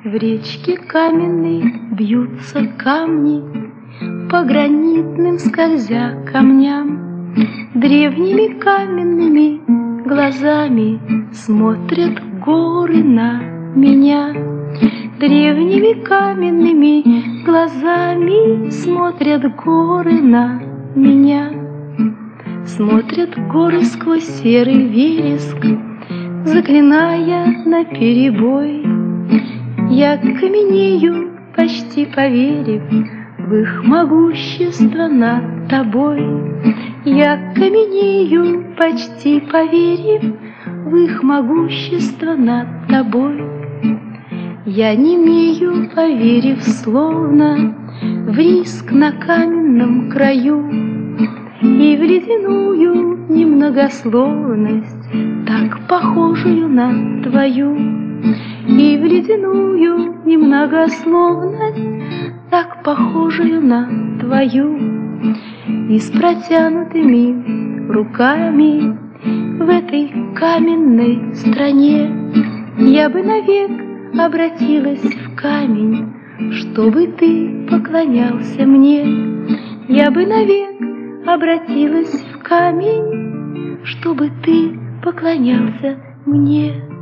В речке каменной бьются камни, по гранитным скользя камням. Древними каменными глазами смотрят горы на меня. Древними каменными глазами смотрят горы на меня. Смотрят горы сквозь серый вереск, заклиная наперебой. Я каменею, почти поверив в их могущество над тобой. Я каменею, почти поверив в их могущество над тобой. Я немею, поверив словно в риск на каменном краю и в ледяную немногословность, так похожую на твою, и в ледяную немногословность, так похожую на твою. И с протянутыми руками в этой каменной стране я бы навек обратилась в камень, чтобы ты поклонялся мне. Я бы навек обратилась в камень, чтобы ты поклонялся мне.